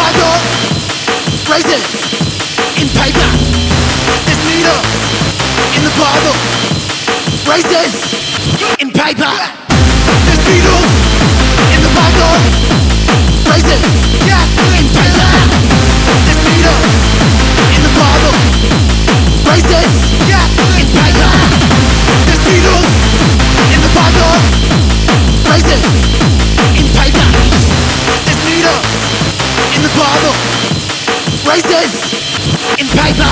bottle, raisins in paper. There's needles in the bottle, raisins in paper. There's needles in the bottle, raisins in paper. There's needles in the bottle, raisins in paper. There's needles in the bottle, raisins in paper. There's needles in the bottle, raisins in paper.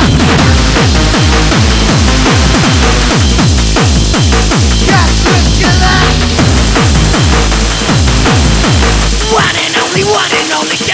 One and only